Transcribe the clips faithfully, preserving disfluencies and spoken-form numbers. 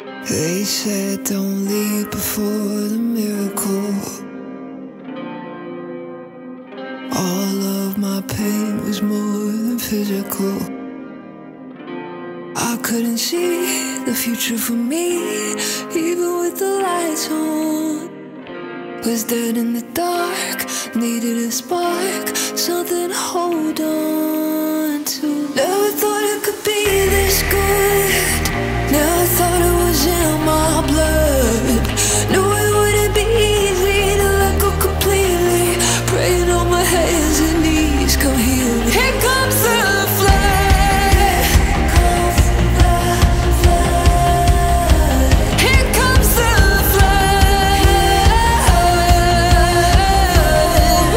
They said don't leave before the miracle. All of my pain was more than physical. I couldn't see the future for me, even with the lights on. Was dead in the dark, needed a spark, something to hold on to. Never thought it could be this good. Never thought it was in my blood. Knew it wouldn't be easy to let go completely. Praying on my hands and knees, come heal me. Here comes the flood. Here comes the flood.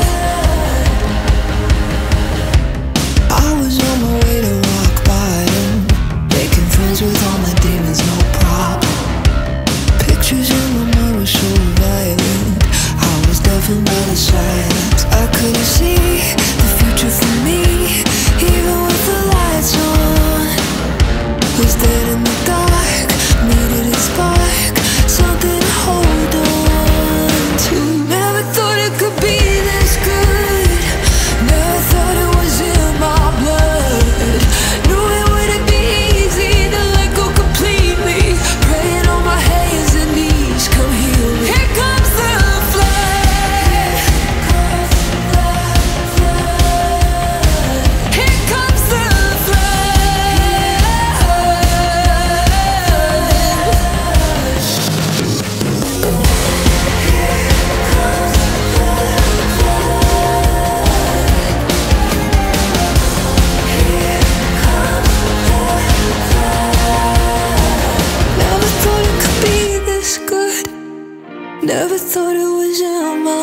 I was on my way to walk by him, making friends with all my demons, no problem. Pictures in my mind were so violent. I was deafened by the silence. I couldn't see the future for me, even with the lights on. Was dead in the dark, needed a spark, something to hold on to. Never thought it could be this good. Never thought it was in my blood. Knew it wouldn't be easy to let go completely. Praying on my hands and knees, come heal me. Here comes the flood. Here comes the Never thought it could be this good. Never thought it was in my